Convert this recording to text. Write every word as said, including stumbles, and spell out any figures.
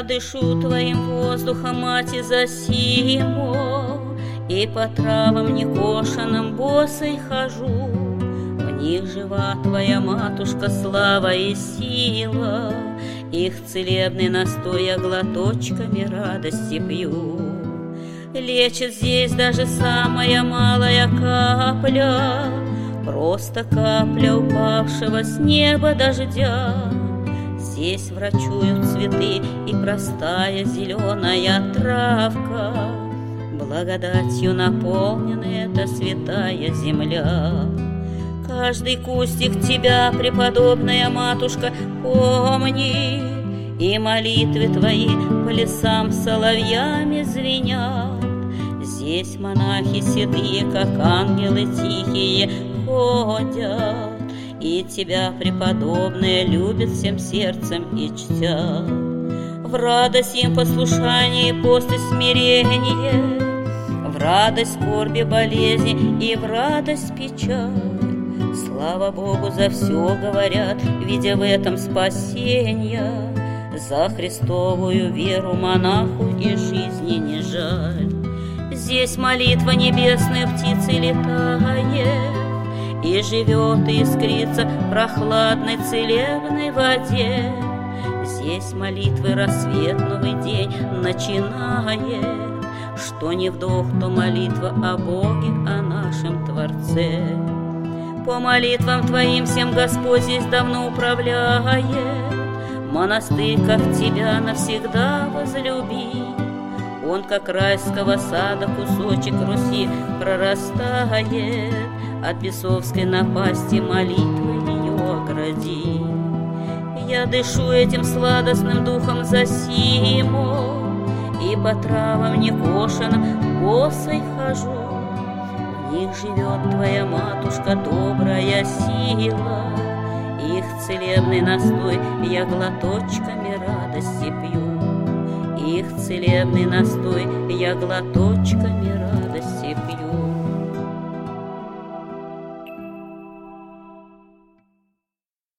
Я дышу твоим воздухом, мать, и засиму, и по травам некошенным босой хожу. В них жива твоя матушка, слава и сила, их целебный настой я глоточками радости пью. Лечит здесь даже самая малая капля, просто капля упавшего с неба дождя. Здесь врачуют цветы и простая зеленая травка, благодатью наполнена эта святая земля. Каждый кустик тебя, преподобная матушка, помни, и молитвы твои по лесам соловьями звенят. Здесь монахи седые, как ангелы тихие, ходят, и тебя, преподобная, любят всем сердцем и чтят. В радость им послушание, пост и смирение, в радость скорби, болезни и в радость печаль. Слава Богу за все говорят, видя в этом спасение. За Христовую веру монаху и жизни не жаль. Здесь молитва небесная птицей летает, и живет и искрится в прохладной целебной воде. Здесь молитвы рассвет новый день начинает, что не вдох, то молитва о Боге, о нашем Творце. По молитвам твоим всем Господь здесь давно управляет, монастырь, как тебя, навсегда возлюби. Он, как райского сада, кусочек Руси прорастает, от бесовской напасти молитвы ее огради. Я дышу этим сладостным духом засиму, и по травам некошенным босой хожу. В них живет твоя матушка, добрая сила, их целебный настой я глоточками радости пью. Их целебный настой я глоточками